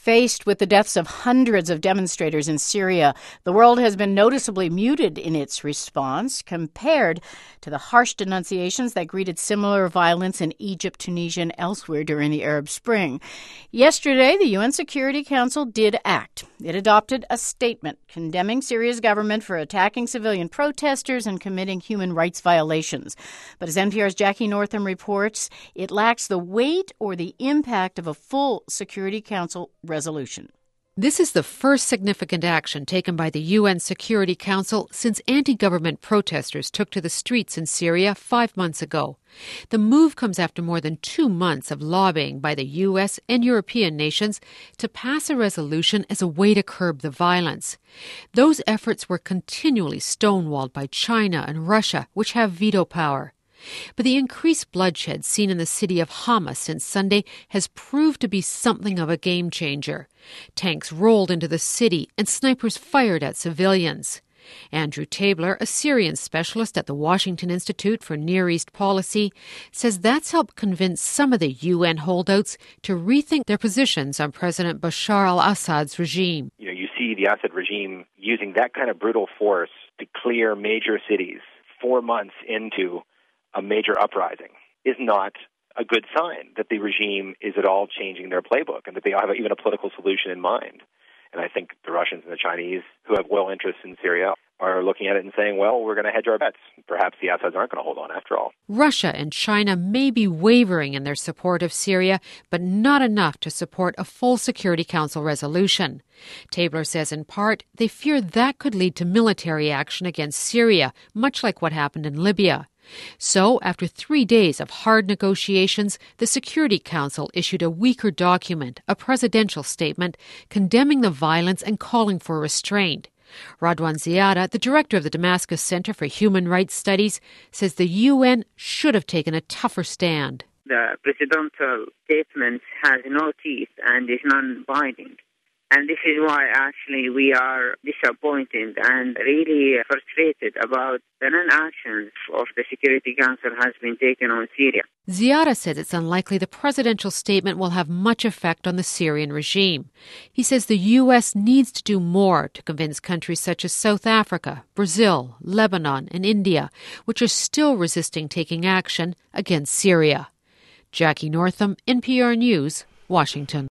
Faced with the deaths of hundreds of demonstrators in Syria, the world has been noticeably muted in its response compared to the harsh denunciations that greeted similar violence in Egypt, Tunisia, and elsewhere during the Arab Spring. Yesterday, the UN Security Council did act. It adopted a statement condemning Syria's government for attacking civilian protesters and committing human rights violations. But as NPR's Jackie Northam reports, it lacks the weight or the impact of a full Security Council resolution. This is the first significant action taken by the UN Security Council since anti-government protesters took to the streets in Syria 5 months ago. The move comes after more than 2 months of lobbying by the US and European nations to pass a resolution as a way to curb the violence. Those efforts were continually stonewalled by China and Russia, which have veto power. But the increased bloodshed seen in the city of Hama since Sunday has proved to be something of a game changer. Tanks rolled into the city and snipers fired at civilians. Andrew Tabler, a Syrian specialist at the Washington Institute for Near East Policy, says that's helped convince some of the UN holdouts to rethink their positions on President Bashar al-Assad's regime. You see the Assad regime using that kind of brutal force to clear major cities 4 months into a major uprising is not a good sign that the regime is at all changing their playbook and that they have even a political solution in mind. And I think the Russians and the Chinese, who have oil interests in Syria, are looking at it and saying, well, we're going to hedge our bets. Perhaps the Assads aren't going to hold on after all. Russia and China may be wavering in their support of Syria, but not enough to support a full Security Council resolution. Tabler says in part they fear that could lead to military action against Syria, much like what happened in Libya. So, after 3 days of hard negotiations, the Security Council issued a weaker document, a presidential statement, condemning the violence and calling for restraint. Radwan Ziada, the director of the Damascus Center for Human Rights Studies, says the UN should have taken a tougher stand. The presidential statement has no teeth and is non-binding. And this is why actually we are disappointed and really frustrated about the non-actions of the Security Council has been taken on Syria. Ziada says it's unlikely the presidential statement will have much effect on the Syrian regime. He says the U.S. needs to do more to convince countries such as South Africa, Brazil, Lebanon, and India, which are still resisting taking action against Syria. Jackie Northam, NPR News, Washington.